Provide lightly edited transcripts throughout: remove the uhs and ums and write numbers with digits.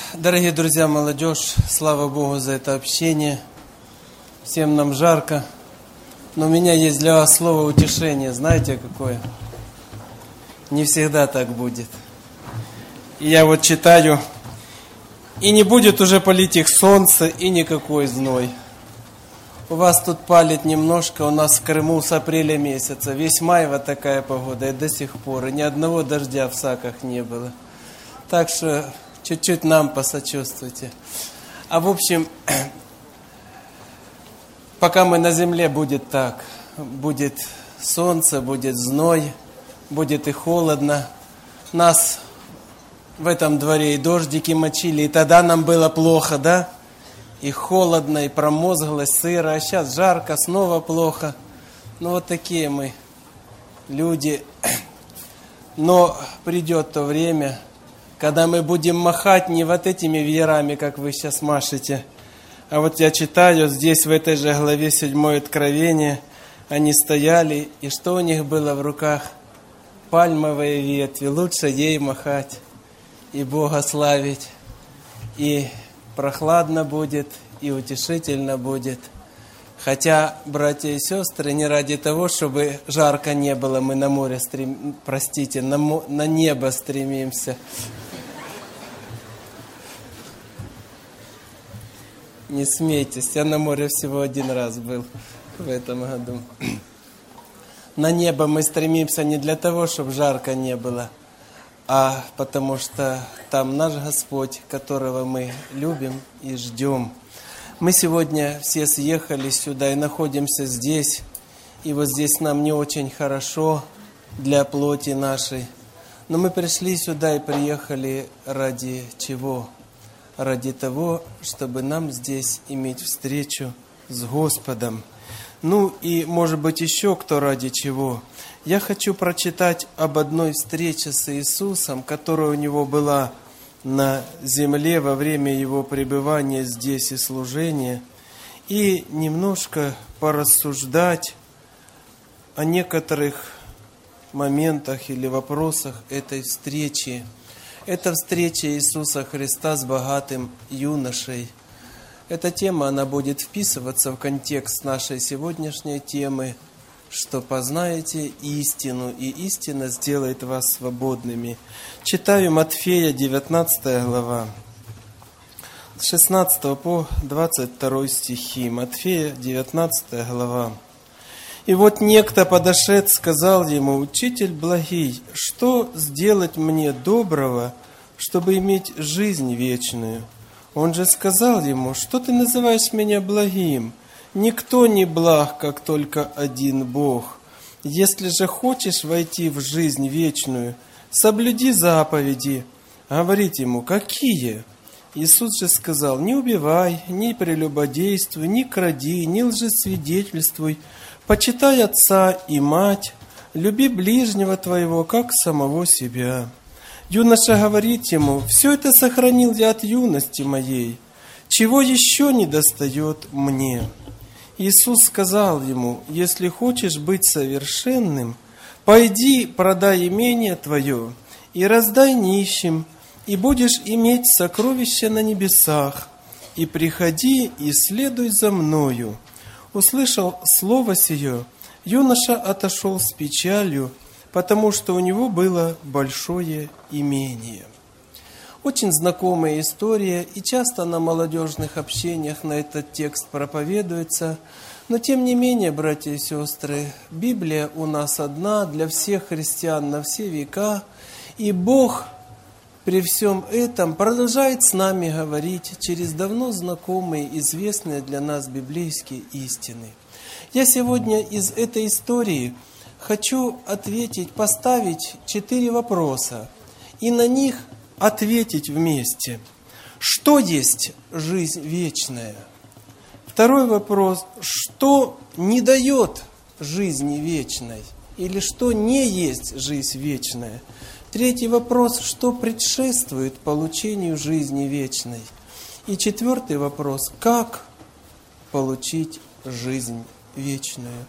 Дорогие друзья, молодежь, слава Богу за это общение. Всем нам жарко. Но у меня есть для вас слово утешения. Знаете какое? Не всегда так будет. И я вот читаю. И не будет уже палить их солнце, и никакой зной. У вас тут палит немножко, у нас в Крыму с апреля месяца. Весь май вот такая погода, и до сих пор. И ни одного дождя в Саках не было. Так что чуть-чуть нам посочувствуйте. А в общем, пока мы на земле, будет так. Будет солнце, будет зной, будет и холодно. Нас в этом дворе и дождики мочили, и тогда нам было плохо, да? И холодно, и промозгло, сыро, а сейчас жарко, снова плохо. Ну вот такие мы люди. Но придет то время, когда мы будем махать не вот этими веерами, как вы сейчас машете, а вот я читаю здесь, в этой же главе 7 Откровения, они стояли, и что у них было в руках? Пальмовые ветви. Лучше ей махать и Бога славить. И прохладно будет, и утешительно будет. Хотя, братья и сестры, не ради того, чтобы жарко не было, мы на море на небо стремимся. Не смейтесь, я на море всего один раз был в этом году. На небо мы стремимся не для того, чтобы жарко не было, а потому что там наш Господь, которого мы любим и ждем. Мы сегодня все съехали сюда и находимся здесь, и вот здесь нам не очень хорошо для плоти нашей. Но мы пришли сюда и приехали ради чего? Ради того, чтобы нам здесь иметь встречу с Господом. Ну и, может быть, еще кто ради чего. Я хочу прочитать об одной встрече с Иисусом, которая у Него была на земле во время Его пребывания здесь и служения, и немножко порассуждать о некоторых моментах или вопросах этой встречи. Это встреча Иисуса Христа с богатым юношей. Эта тема, она будет вписываться в контекст нашей сегодняшней темы, что познаете истину, и истина сделает вас свободными. Читаю Матфея, 19 глава, с 16 по 22 стихи. Матфея, 19 глава. «И вот некто, подошед, сказал ему: Учитель благий, что сделать мне доброго, чтобы иметь жизнь вечную? Он же сказал ему: Что ты называешь меня благим? Никто не благ, как только один Бог. Если же хочешь войти в жизнь вечную, соблюди заповеди». Говорит ему: Какие? Иисус же сказал: Не убивай, не прелюбодействуй, не кради, не лжесвидетельствуй, почитай отца и мать, люби ближнего твоего, как самого себя. Юноша говорит ему: Все это сохранил я от юности моей. Чего еще недостает мне? Иисус сказал ему: Если хочешь быть совершенным, пойди, продай имение твое и раздай нищим, и будешь иметь сокровища на небесах, и приходи и следуй за мною. Услышал слово сие, юноша отошел с печалью, потому что у него было большое имение. Очень знакомая история, и часто на молодежных общениях на этот текст проповедуется. Но тем не менее, братья и сестры, Библия у нас одна для всех христиан на все века, и Бог при всем этом продолжает с нами говорить через давно знакомые, известные для нас библейские истины. Я сегодня из этой истории хочу поставить 4 вопроса и на них ответить вместе. Что есть жизнь вечная? Второй вопрос. Что не дает жизни вечной? Или что не есть жизнь вечная? Третий вопрос. Что предшествует получению жизни вечной? И 4 вопрос. Как получить жизнь вечную?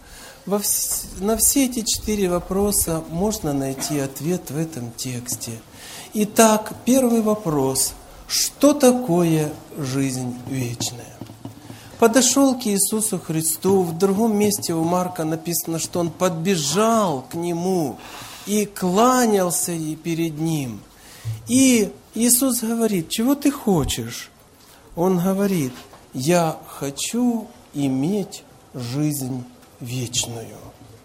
На все эти 4 вопроса можно найти ответ в этом тексте. Итак, первый вопрос. Что такое жизнь вечная? Подошел к Иисусу Христу, в другом месте у Марка написано, что он подбежал к Нему и кланялся перед Ним. И Иисус говорит: чего ты хочешь? Он говорит: я хочу иметь жизнь вечную.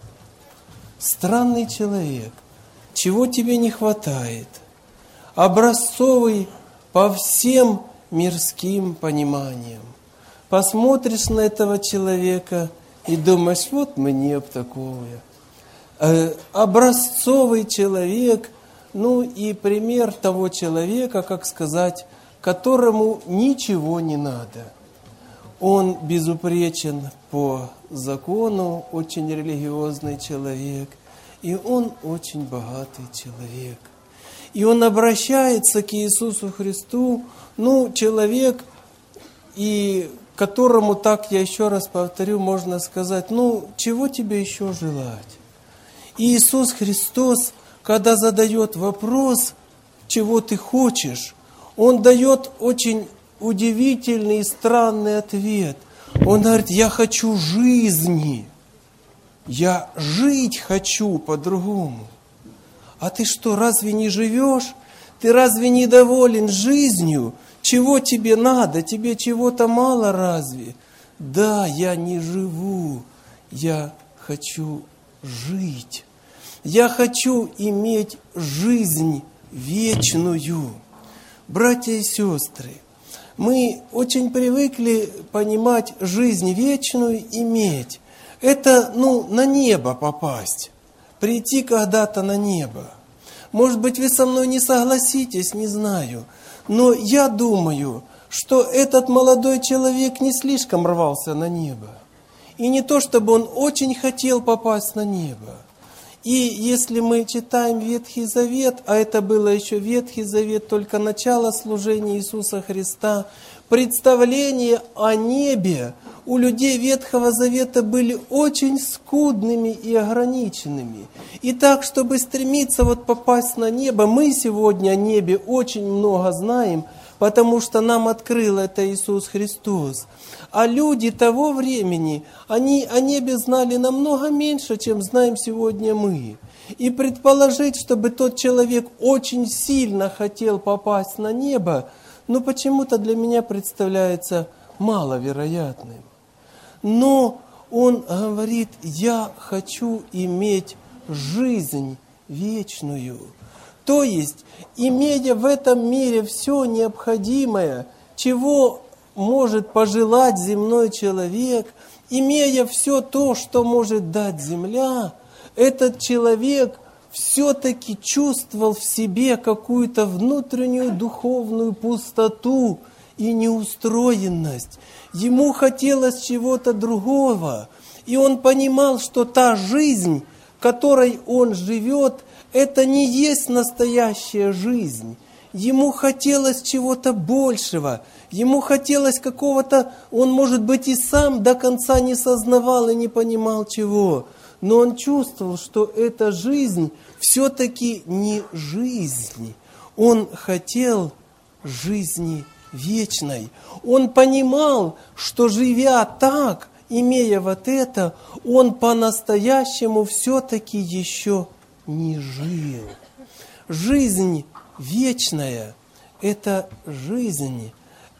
Странный человек, чего тебе не хватает? Образцовый по всем мирским пониманиям. Посмотришь на этого человека и думаешь: вот мне б такое. Образцовый человек, ну и пример того человека, как сказать, которому ничего не надо. Он безупречен по закону, очень религиозный человек, и он очень богатый человек. И он обращается к Иисусу Христу, человек, и которому, так я еще раз повторю, можно сказать: чего тебе еще желать? И Иисус Христос, когда задает вопрос, чего ты хочешь, Он дает очень удивительный и странный ответ. Он говорит: я хочу жизни, я жить хочу по-другому. А ты что, разве не живешь? Ты разве не доволен жизнью? Чего тебе надо? Тебе чего-то мало разве? Да, я не живу, я хочу жить. Я хочу иметь жизнь вечную. Братья и сестры, мы очень привыкли понимать жизнь вечную иметь. Это, на небо попасть, прийти когда-то на небо. Может быть, вы со мной не согласитесь, не знаю. Но я думаю, что этот молодой человек не слишком рвался на небо. И не то, чтобы он очень хотел попасть на небо. И если мы читаем Ветхий Завет, а это было еще Ветхий Завет, только начало служения Иисуса Христа, представления о небе у людей Ветхого Завета были очень скудными и ограниченными. И так, чтобы стремиться попасть на небо, мы сегодня о небе очень много знаем, потому что нам открыл это Иисус Христос. А люди того времени, они о небе знали намного меньше, чем знаем сегодня мы. И предположить, чтобы тот человек очень сильно хотел попасть на небо, почему-то для меня представляется маловероятным. Но он говорит: я хочу иметь жизнь вечную. То есть, имея в этом мире все необходимое, чего может пожелать земной человек, имея все то, что может дать земля, этот человек все-таки чувствовал в себе какую-то внутреннюю духовную пустоту и неустроенность. Ему хотелось чего-то другого, и он понимал, что та жизнь, которой он живет, это не есть настоящая жизнь. Ему хотелось чего-то большего, ему хотелось какого-то, он, может быть, и сам до конца не сознавал и не понимал чего, но он чувствовал, что эта жизнь все-таки не жизнь. Он хотел жизни вечной. Он понимал, что живя так, имея вот это, он по-настоящему все-таки еще не жил. Жизнь вечная – это жизнь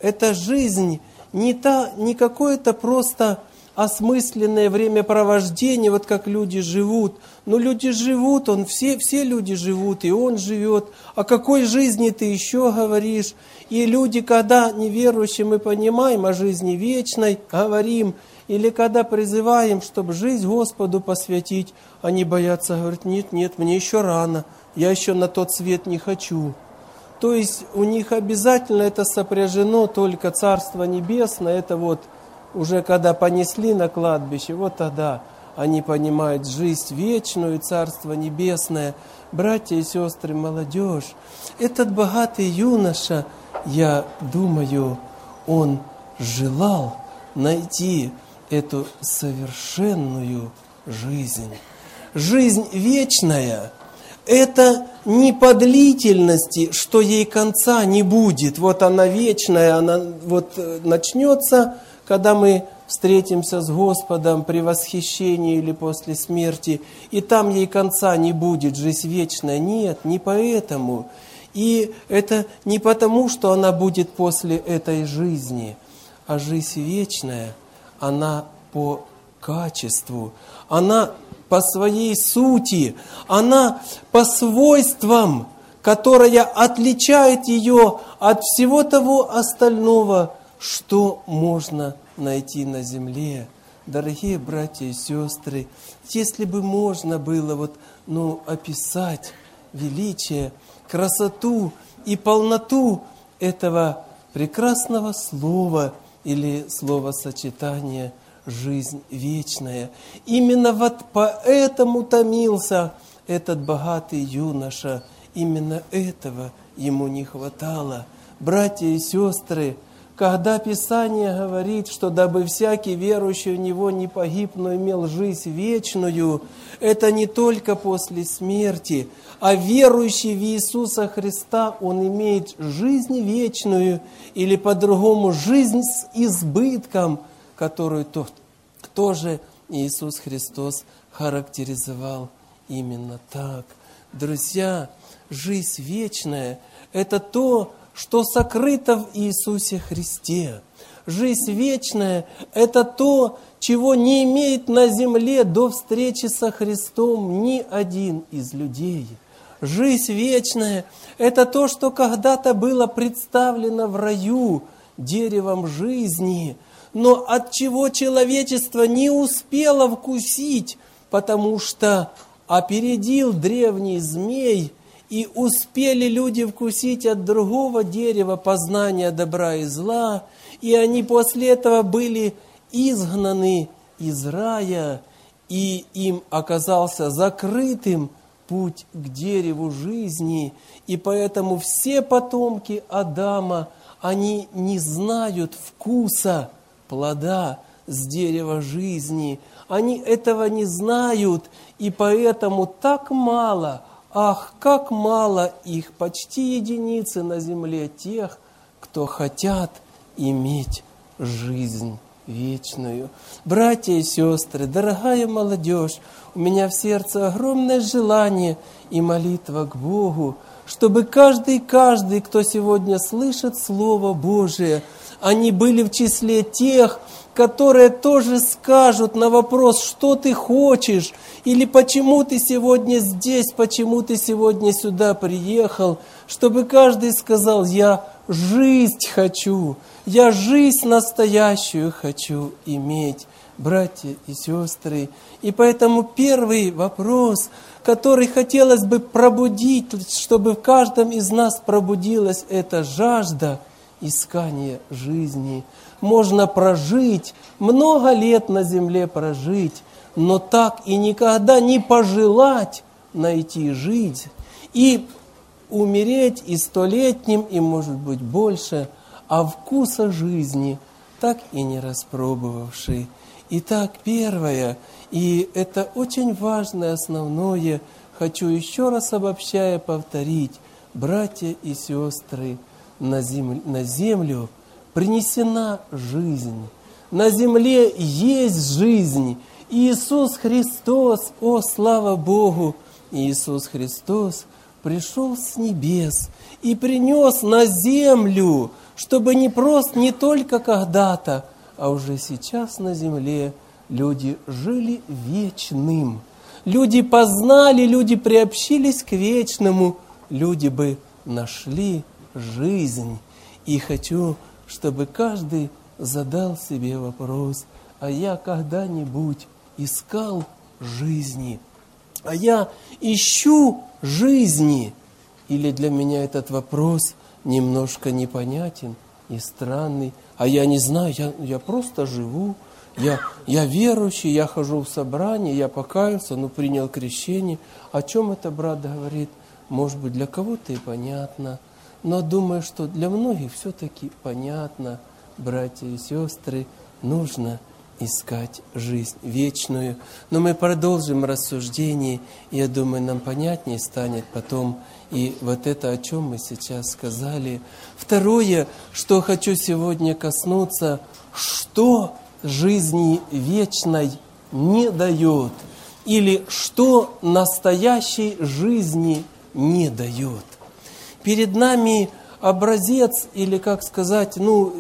не какое-то просто осмысленное времяпровождение, вот как люди живут. Но люди живут, все люди живут, и он живет. О какой жизни ты еще говоришь? И люди, когда неверующие мы понимаем о жизни вечной, говорим, или когда призываем, чтобы жизнь Господу посвятить, они боятся, говорят: нет, мне еще рано, я еще на тот свет не хочу. То есть у них обязательно это сопряжено только Царство Небесное, это уже когда понесли на кладбище, тогда они понимают жизнь вечную, Царство Небесное. Братья и сестры, молодежь, этот богатый юноша, я думаю, он желал найти эту совершенную жизнь. Жизнь вечная, это не по длительности, что ей конца не будет. Вот она вечная, она вот начнется, когда мы встретимся с Господом при восхищении или после смерти, и там ей конца не будет, жизнь вечная. Нет, не поэтому. И это не потому, что она будет после этой жизни, а жизнь вечная, она по качеству, она по своей сути, она по свойствам, которая отличает ее от всего того остального, что можно найти на земле. Дорогие братья и сестры, если бы можно было описать величие, красоту и полноту этого прекрасного слова или словосочетания «жизнь вечная». Именно вот поэтому томился этот богатый юноша. Именно этого ему не хватало. Братья и сестры, когда Писание говорит, что дабы всякий верующий в Него не погиб, но имел жизнь вечную, это не только после смерти, а верующий в Иисуса Христа, он имеет жизнь вечную, или по-другому жизнь с избытком, которую тоже Иисус Христос характеризовал именно так. Друзья, жизнь вечная – это то, что сокрыто в Иисусе Христе. Жизнь вечная – это то, чего не имеет на земле до встречи со Христом ни один из людей. Жизнь вечная – это то, что когда-то было представлено в раю деревом жизни, но от чего человечество не успело вкусить, потому что опередил древний змей, и успели люди вкусить от другого дерева познания добра и зла, и они после этого были изгнаны из рая, и им оказался закрытым путь к дереву жизни, и поэтому все потомки Адама, они не знают вкуса плода с дерева жизни, они этого не знают, и поэтому так мало, ах, как мало их, почти единицы на земле тех, кто хотят иметь жизнь вечную. Братья и сестры, дорогая молодежь, у меня в сердце огромное желание и молитва к Богу, чтобы каждый, кто сегодня слышит Слово Божие, они были в числе тех, которые тоже скажут на вопрос, что ты хочешь, или почему ты сегодня здесь, почему ты сегодня сюда приехал, чтобы каждый сказал: я жизнь хочу, я жизнь настоящую хочу иметь, братья и сестры. И поэтому первый вопрос, который хотелось бы пробудить, чтобы в каждом из нас пробудилась эта жажда искания жизни. Можно прожить, много лет на земле прожить, но так и никогда не пожелать найти жизнь и умереть и столетним, и, может быть, больше, а вкуса жизни так и не распробовавший. Итак, первое, и это очень важное, основное, хочу еще раз обобщая повторить: братья и сестры, на землю принесена жизнь, на земле есть жизнь. Иисус Христос, о, слава Богу, Иисус Христос пришел с небес и принес на землю, чтобы не только когда-то, а уже сейчас на земле люди жили вечным. Люди познали, люди приобщились к вечному, люди бы нашли жизнь. И хочу, чтобы каждый задал себе вопрос: а я когда-нибудь искал жизни? А я ищу жизни? Или для меня этот вопрос немножко непонятен и странный? А я не знаю, я просто живу, я верующий, я хожу в собрание, я покаялся, принял крещение. О чем это брат говорит? Может быть, для кого-то и понятно, но думаю, что для многих все-таки понятно, братья и сестры, нужно искать жизнь вечную. Но мы продолжим рассуждение, и я думаю, нам понятнее станет потом и вот это, о чем мы сейчас сказали. Второе, что хочу сегодня коснуться, что жизни вечной не дает, или что настоящей жизни не дает. Перед нами образец, или, как сказать,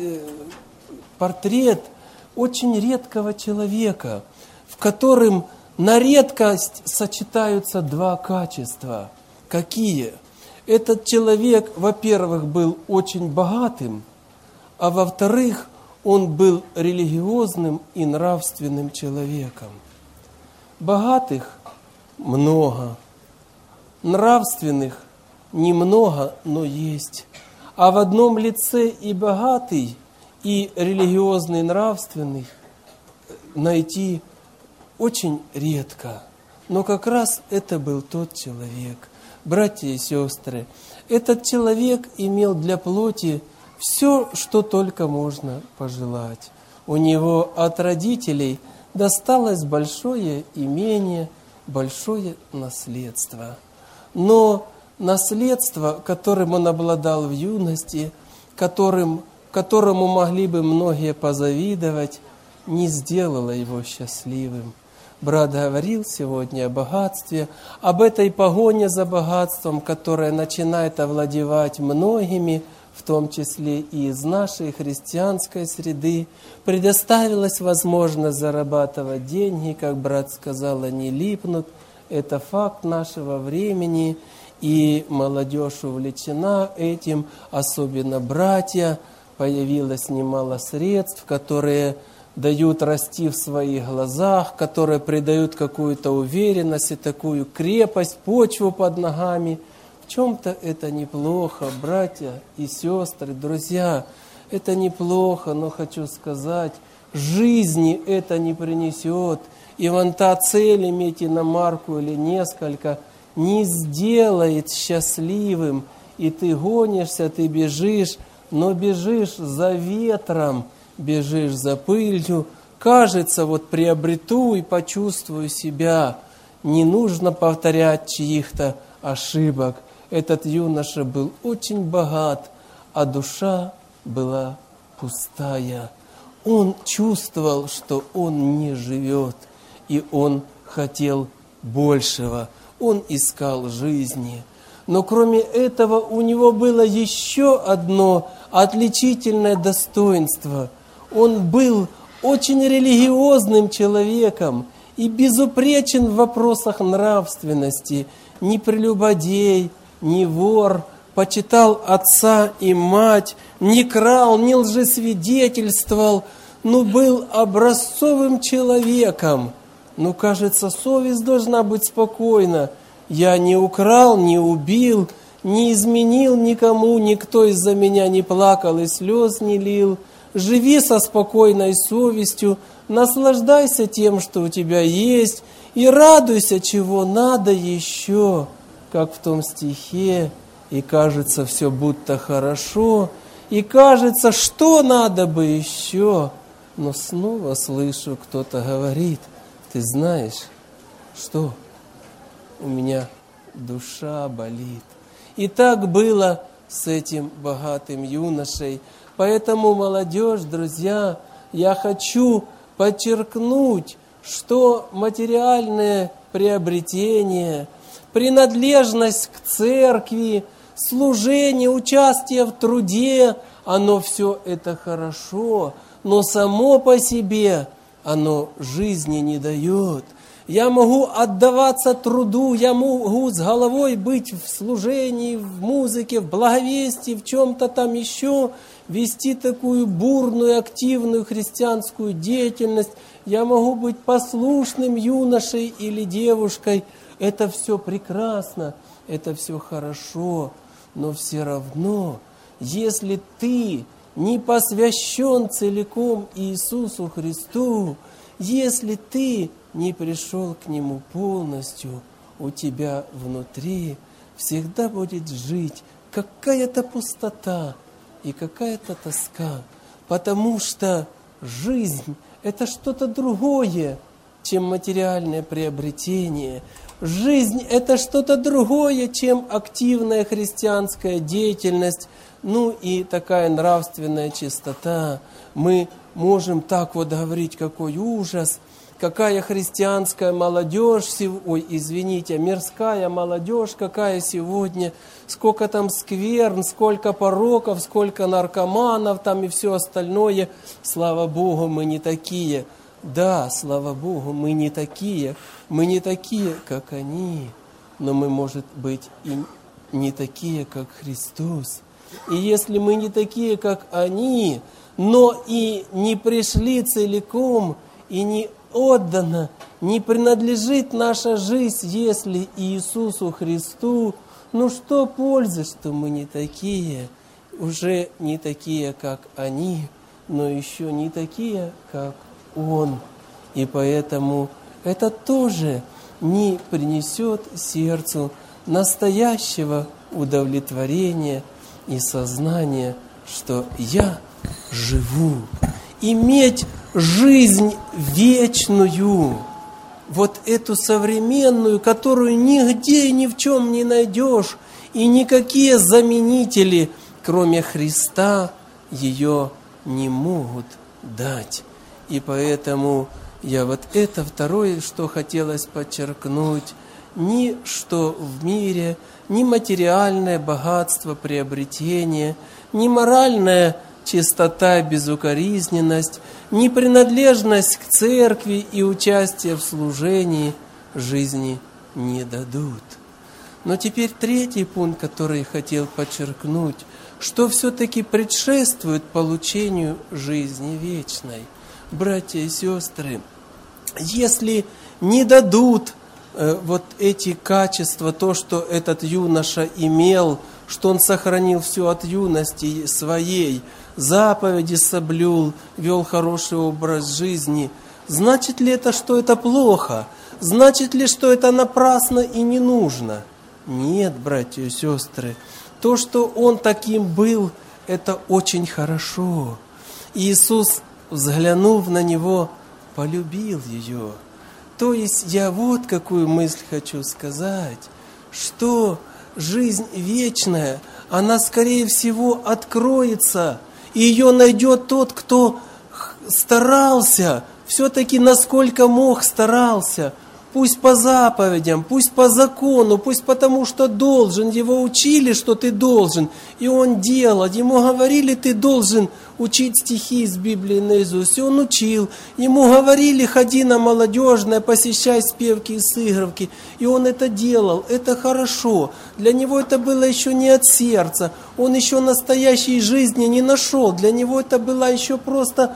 портрет очень редкого человека, в котором на редкость сочетаются два качества. Какие? Этот человек, во-первых, был очень богатым, а во-вторых, он был религиозным и нравственным человеком. Богатых много, нравственных немного, но есть. А в одном лице и богатый, и религиозный, нравственный найти очень редко. Но как раз это был тот человек. Братья и сестры, этот человек имел для плоти все, что только можно пожелать. У него от родителей досталось большое имение, большое наследство. Но наследство, которым он обладал в юности, которому могли бы многие позавидовать, не сделало его счастливым. Брат говорил сегодня о богатстве, об этой погоне за богатством, которая начинает овладевать многими, в том числе и из нашей христианской среды. Предоставилась возможность зарабатывать деньги, как брат сказал, они липнут. Это факт нашего времени, и молодежь увлечена этим, особенно братья. Появилось немало средств, которые дают расти в своих глазах, которые придают какую-то уверенность и такую крепость, почву под ногами. В чем-то это неплохо, братья и сестры, друзья, это неплохо, но хочу сказать, жизни это не принесет. И вон та цель, иметь иномарку или несколько, не сделает счастливым. И ты гонишься, ты бежишь, но бежишь за ветром, бежишь за пылью. Кажется, вот приобрету и почувствую себя. Не нужно повторять чьих-то ошибок. Этот юноша был очень богат, а душа была пустая. Он чувствовал, что он не живет, и он хотел большего. Он искал жизни. Но кроме этого у него было еще одно отличительное достоинство. Он был очень религиозным человеком и безупречен в вопросах нравственности. Ни прелюбодей, ни вор, почитал отца и мать, не крал, не лжесвидетельствовал, но был образцовым человеком. Ну, кажется, совесть должна быть спокойна. Я не украл, не убил, не изменил никому, никто из-за меня не плакал и слез не лил. Живи со спокойной совестью, наслаждайся тем, что у тебя есть, и радуйся, чего надо еще, как в том стихе. И кажется, все будто хорошо, и кажется, что надо бы еще. Но снова слышу, кто-то говорит: ты знаешь, что у меня душа болит. И так было с этим богатым юношей. Поэтому, молодежь, друзья, я хочу подчеркнуть, что материальное приобретение, принадлежность к церкви, служение, участие в труде, оно все это хорошо, но само по себе оно жизни не дает. Я могу отдаваться труду, я могу с головой быть в служении, в музыке, в благовестии, в чем-то там еще, вести такую бурную, активную христианскую деятельность. Я могу быть послушным юношей или девушкой. Это все прекрасно, это все хорошо, но все равно, если ты не посвящен целиком Иисусу Христу, если ты не пришел к Нему полностью, у тебя внутри всегда будет жить какая-то пустота и какая-то тоска, потому что жизнь это что-то другое, чем материальное приобретение. Жизнь – это что-то другое, чем активная христианская деятельность, ну и такая нравственная чистота. Мы можем так вот говорить, какой ужас, какая христианская молодежь, мирская молодежь, какая сегодня, сколько там скверн, сколько пороков, сколько наркоманов там и все остальное. Слава Богу, мы не такие. Да, слава Богу, мы не такие, как они, но мы, может быть, и не такие, как Христос. И если мы не такие, как они, но и не пришли целиком, и не отдана, не принадлежит наша жизнь, если Иисусу Христу, ну что пользы, что мы не такие, уже не такие, как они, но еще не такие, как Он. И поэтому это тоже не принесет сердцу настоящего удовлетворения и сознания, что я живу. Иметь жизнь вечную, вот эту современную, которую нигде и ни в чем не найдешь, и никакие заменители, кроме Христа, ее не могут дать. И поэтому я вот это второе, что хотелось подчеркнуть, ничто в мире, ни материальное богатство, приобретение, ни моральная чистота и безукоризненность, ни принадлежность к церкви и участие в служении жизни не дадут. Но теперь третий пункт, который я хотел подчеркнуть, что все-таки предшествует получению жизни вечной. Братья и сестры, если не дадут вот эти качества, то, что этот юноша имел, что он сохранил все от юности своей, заповеди соблюл, вел хороший образ жизни, значит ли это, что это плохо? Значит ли, что это напрасно и не нужно? Нет, братья и сестры, то, что он таким был, это очень хорошо. Иисус, взглянув на него, полюбил ее. То есть я вот какую мысль хочу сказать, что жизнь вечная, она, скорее всего, откроется, и ее найдет тот, кто старался, все-таки насколько мог старался, пусть по заповедям, пусть по закону, пусть потому, что должен, его учили, что ты должен, и он делал, ему говорили, ты должен учить стихи из Библии наизусть, и он учил, ему говорили, ходи на молодежное, посещай спевки и сыгровки, и он это делал, это хорошо, для него это было еще не от сердца, он еще настоящей жизни не нашел, для него это было еще просто,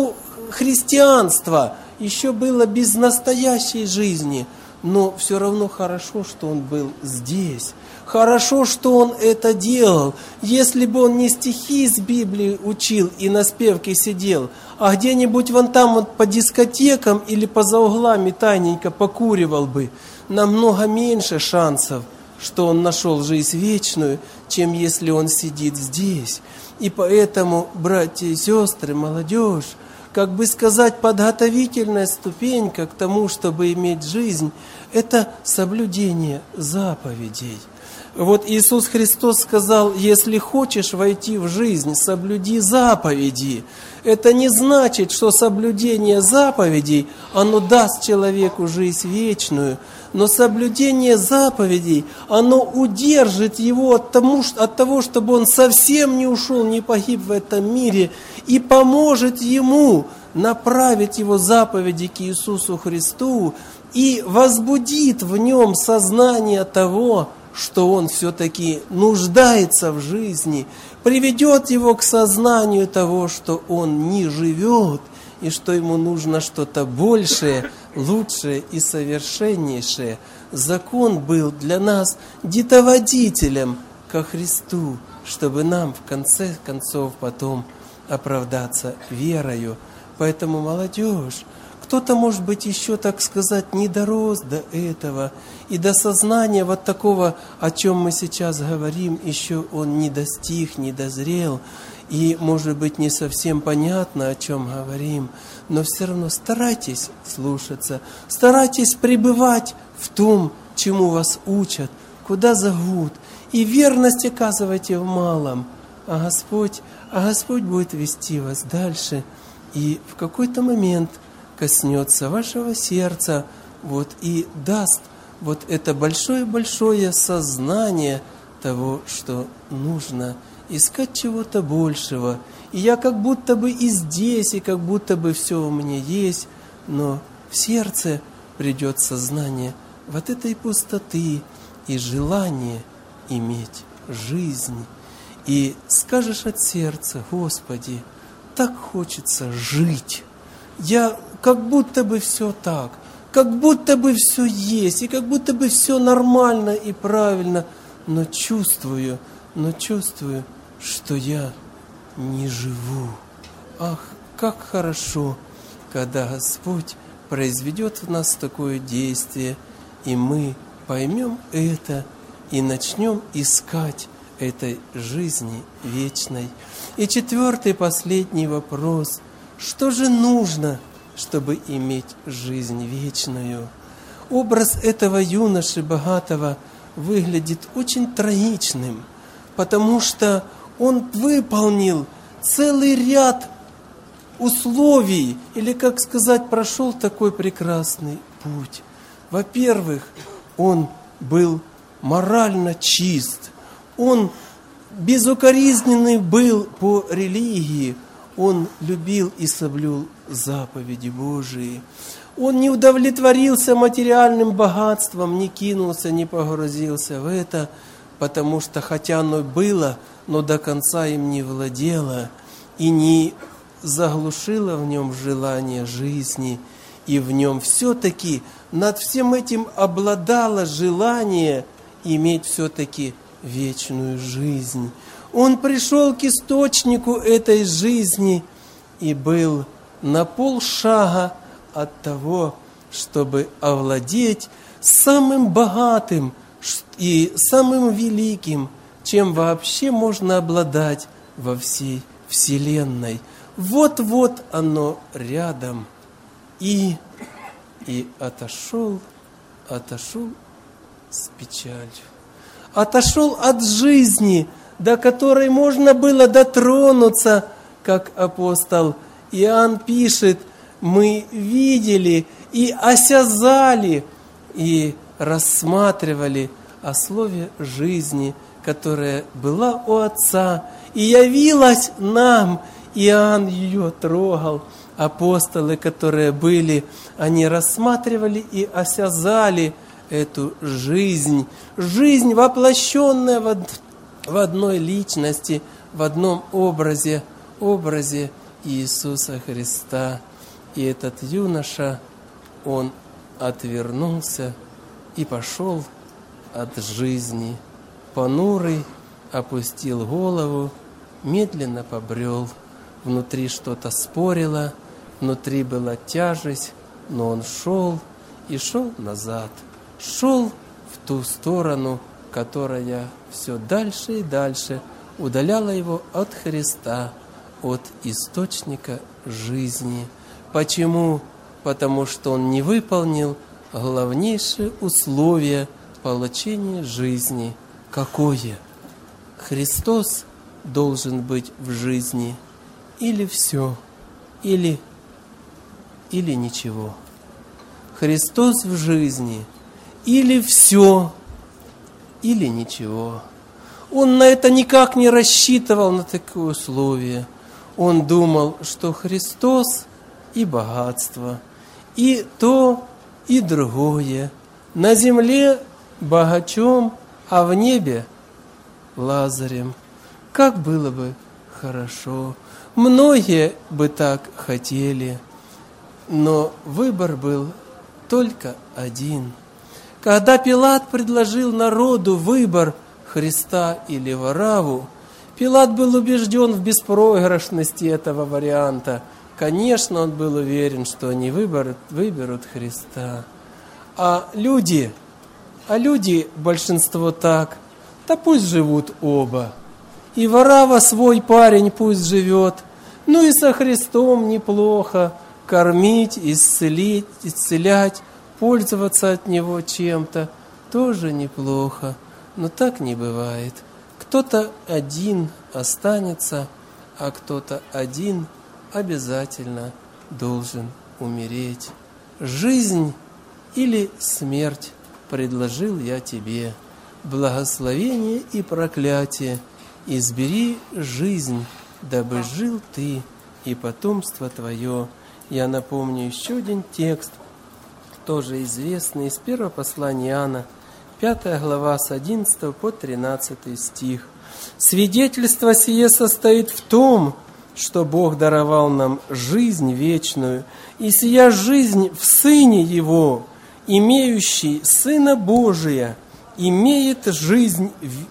христианство, еще было без настоящей жизни, но все равно хорошо, что он был здесь. Хорошо, что он это делал. Если бы он не стихи из Библии учил и на спевке сидел, а где-нибудь вон там вот по дискотекам или поза углами тайненько покуривал бы, намного меньше шансов, что он нашел жизнь вечную, чем если он сидит здесь. И поэтому, братья и сестры, молодежь, как бы сказать, подготовительная ступенька к тому, чтобы иметь жизнь, это соблюдение заповедей. Вот Иисус Христос сказал, если хочешь войти в жизнь, соблюди заповеди. Это не значит, что соблюдение заповедей, оно даст человеку жизнь вечную, но соблюдение заповедей, оно удержит его от того, чтобы он совсем не ушел, не погиб в этом мире, и поможет ему направить его заповеди к Иисусу Христу и возбудит в нем сознание того, что он все-таки нуждается в жизни, приведет его к сознанию того, что он не живет, и что ему нужно что-то большее, лучшее и совершеннейшее. Закон был для нас детоводителем ко Христу, чтобы нам в конце концов потом оправдаться верою. Поэтому, молодежь, кто-то, может быть, еще, так сказать, не дорос до этого, и до сознания вот такого, о чем мы сейчас говорим, еще он не достиг, не дозрел. и, может быть, не совсем понятно, о чем говорим, но все равно старайтесь слушаться, старайтесь пребывать в том, чему вас учат, куда зовут, и верность оказывайте в малом, а Господь будет вести вас дальше, и в какой-то момент коснется вашего сердца, и даст это большое-большое сознание того, что нужно искать чего-то большего. И я как будто бы и здесь, и как будто бы все у меня есть, но в сердце придет сознание этой пустоты и желание иметь жизнь. И скажешь от сердца: Господи, так хочется жить. Я как будто бы все так, как будто бы все есть, и как будто бы все нормально и правильно, но чувствую, что я не живу. Ах, как хорошо, когда Господь произведет в нас такое действие, и мы поймем это и начнем искать этой жизни вечной. И 4-й, последний вопрос. Что же нужно, чтобы иметь жизнь вечную? Образ этого юноши богатого выглядит очень трагичным, потому что он выполнил целый ряд условий, или, как сказать, прошел такой прекрасный путь. Во-первых, он был морально чист, он безукоризненный был по религии, он любил и соблюл заповеди Божии. Он не удовлетворился материальным богатством, не кинулся, не погрузился в это, потому что, хотя оно было, но до конца им не владело и не заглушило в нем желание жизни, и в нем все-таки над всем этим обладало желание иметь все-таки вечную жизнь. Он пришел к источнику этой жизни и был на полшага от того, чтобы овладеть самым богатым и самым великим, чем вообще можно обладать во всей Вселенной. Вот-вот оно рядом. И отошел с печалью. Отошел от жизни, до которой можно было дотронуться, как апостол Иоанн пишет: мы видели и осязали, и рассматривали о слове жизни, которая была у Отца, и явилась нам. Иоанн ее трогал. Апостолы, которые были, они рассматривали и осязали эту жизнь. Жизнь, воплощенная в одной личности, в одном образе Иисуса Христа. И этот юноша, он отвернулся и пошел от жизни. Понурый, опустил голову, медленно побрел. Внутри что-то спорило, внутри была тяжесть, но он шел и шел назад. Шел в ту сторону, которая все дальше и дальше удаляла его от Христа, от источника жизни. Почему? Потому что он не выполнил главнейшее условие получения жизни. Какое? Христос должен быть в жизни. Или все, или ничего. Христос в жизни. Или все, или ничего. Он на это никак не рассчитывал, на такое условие. Он думал, что Христос и богатство, и то, и другое. На земле богачом, а в небе Лазарем. Как было бы хорошо. Многие бы так хотели, но выбор был только один. Когда Пилат предложил народу выбор Христа или Варавву, Пилат был убежден в беспроигрышности этого варианта. Конечно, он был уверен, что они выберут Христа. А люди, большинство так, да пусть живут оба. И ворава свой парень пусть живет. Ну и со Христом неплохо кормить, исцелять, пользоваться от Него чем-то тоже неплохо. Но так не бывает. Кто-то один останется, а кто-то один обязательно должен умереть. Жизнь или смерть предложил я тебе. Благословение и проклятие. Избери жизнь, дабы жил ты и потомство твое. Я напомню еще один текст, тоже известный, из первого послания Иоанна, 5 глава, с 11 по 13 стих. «Свидетельство сие состоит в том, что Бог даровал нам жизнь вечную, и сия жизнь в Сыне Его, имеющий Сына Божия, имеет жизнь,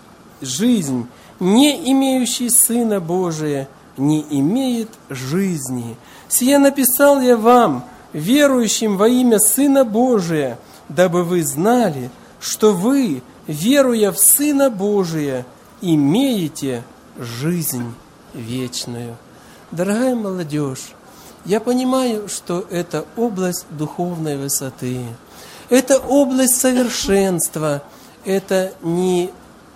не имеющий Сына Божия, не имеет жизни. Сие написал я вам, верующим во имя Сына Божия, дабы вы знали, что вы, веруя в Сына Божия, имеете жизнь вечную». Дорогая молодежь, я понимаю, что это область духовной высоты, это область совершенства, это не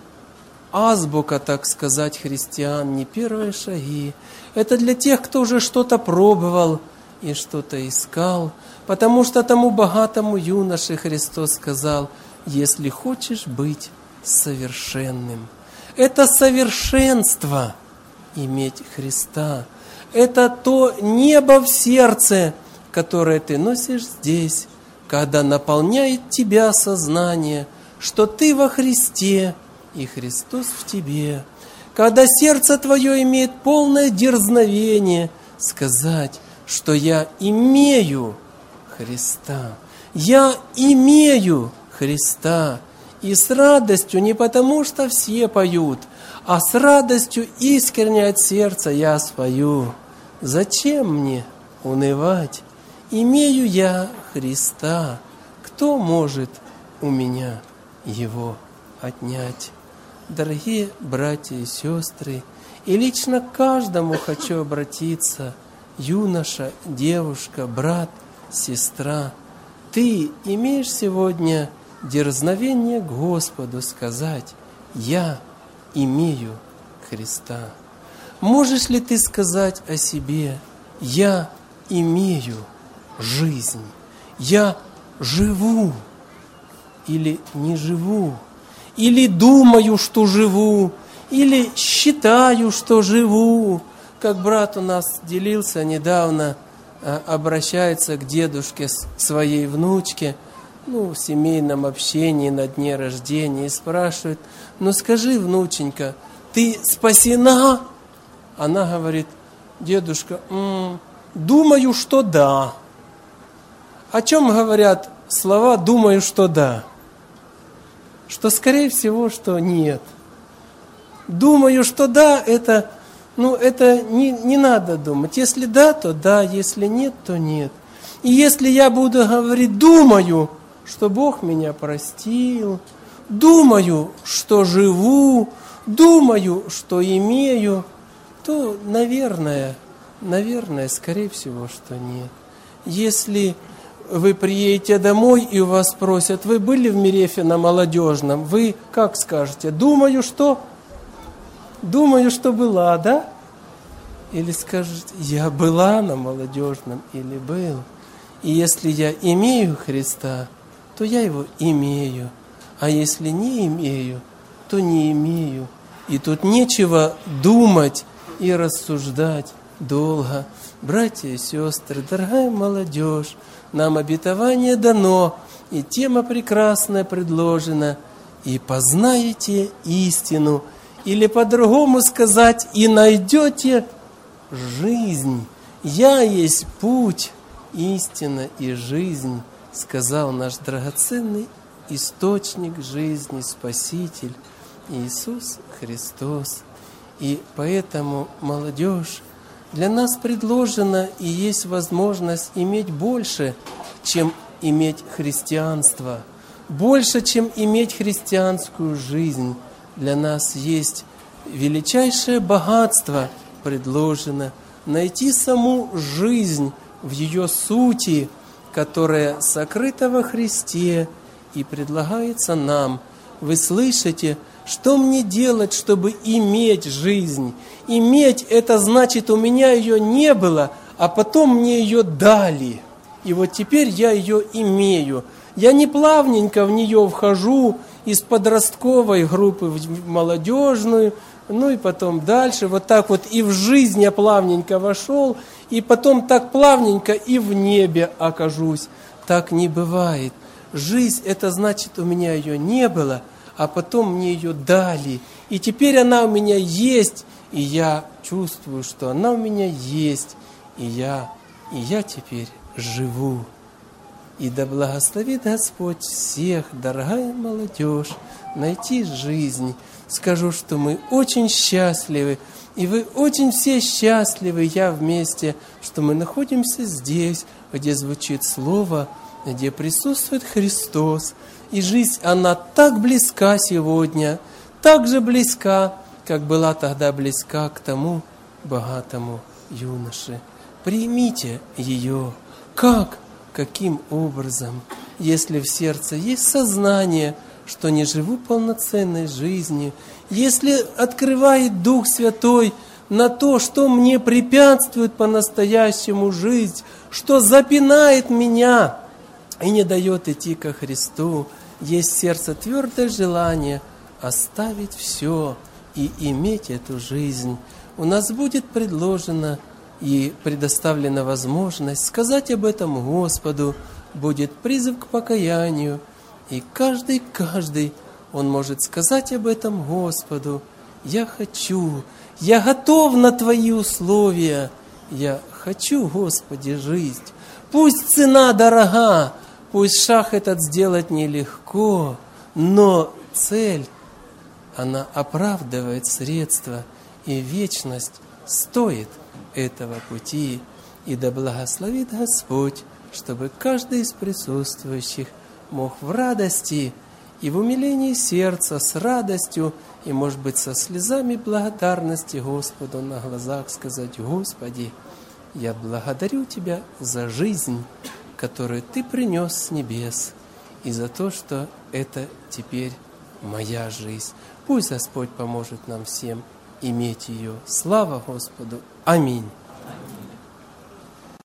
азбука, так сказать, христиан, не первые шаги. Это для тех, кто уже что-то пробовал и что-то искал, потому что тому богатому юноше Христос сказал: «Если хочешь быть совершенным». Это совершенство иметь Христа. Это то небо в сердце, которое ты носишь здесь, когда наполняет тебя сознание, что ты во Христе, и Христос в тебе. Когда сердце твое имеет полное дерзновение сказать, что я имею Христа. Я имею Христа. И с радостью, не потому что все поют, а с радостью искренне от сердца я спою. Зачем мне унывать? Имею я Христа. Кто может у меня Его отнять? Дорогие братья и сестры, и лично к каждому хочу обратиться: юноша, девушка, брат, сестра, ты имеешь сегодня дерзновение Господу сказать: «Я имею Христа». Можешь ли ты сказать о себе: «Я имею жизнь», «Я живу» или «не живу», или «думаю, что живу», или «считаю, что живу». Как брат у нас делился недавно, обращается к дедушке своей внучке, в семейном общении на дне рождения, и спрашивает: «Ну скажи, внученька, ты спасена?» Она говорит: «Дедушка, думаю, что да». О чем говорят слова «думаю, что да»? Что, скорее всего, что нет. Думаю, что да, это не надо думать. Если да, то да, если нет, то нет. И если я буду говорить: думаю, что Бог меня простил, думаю, что живу, думаю, что имею, то, наверное, скорее всего, что нет. Если вы приедете домой и у вас спросят: вы были в Мерефе на Молодежном? Вы как скажете? Думаю, что была, да? Или скажете: я была на Молодежном или был. И если я имею Христа, то я Его имею. А если не имею, то не имею. И тут нечего думать и рассуждать долго. Братья и сестры, дорогая молодежь, нам обетование дано, и тема прекрасная предложена. И познаете истину, или по-другому сказать, и найдете жизнь. Я есть путь, истина и жизнь, сказал наш драгоценный источник жизни, Спаситель Иисус Христос. И поэтому, молодежь, для нас предложено и есть возможность иметь больше, чем иметь христианство, больше, чем иметь христианскую жизнь. Для нас есть величайшее богатство предложено найти саму жизнь в ее сути, которая сокрыта во Христе и предлагается нам. Вы слышите, что мне делать, чтобы иметь жизнь? Иметь – это значит, у меня ее не было, а потом мне ее дали. И вот теперь я ее имею. Я не плавненько в нее вхожу из подростковой группы в молодежную, ну и потом дальше. Вот так вот и в жизнь я плавненько вошел, и потом так плавненько и в небе окажусь. Так не бывает. Жизнь – это значит, у меня ее не было, а потом мне ее дали. И теперь она у меня есть, и я чувствую, что она у меня есть, и я теперь живу. И да благословит Господь всех, дорогая молодежь, найти жизнь. Скажу, что мы очень счастливы, и вы очень все счастливы, я вместе, что мы находимся здесь, где звучит Слово, где присутствует Христос. И жизнь, она так близка сегодня, так же близка, как была тогда близка к тому богатому юноше. Примите ее. Как? Каким образом? Если в сердце есть сознание, что не живу полноценной жизнью, если открывает Дух Святой на то, что мне препятствует по-настоящему жить, что запинает меня и не дает идти ко Христу, есть в сердце твердое желание оставить все и иметь эту жизнь. У нас будет предложено и предоставлена возможность сказать об этом Господу, будет призыв к покаянию, и каждый, он может сказать об этом Господу: «Я хочу, я готов на Твои условия, я хочу, Господи, жить. Пусть цена дорога, пусть шаг этот сделать нелегко, но цель, она оправдывает средства, и вечность стоит этого пути». И да благословит Господь, чтобы каждый из присутствующих мог в радости и в умилении сердца, с радостью и, может быть, со слезами благодарности Господу на глазах сказать: «Господи, я благодарю Тебя за жизнь, которую Ты принес с небес, и за то, что это теперь моя жизнь». Пусть Господь поможет нам всем иметь ее. Слава Господу! Аминь.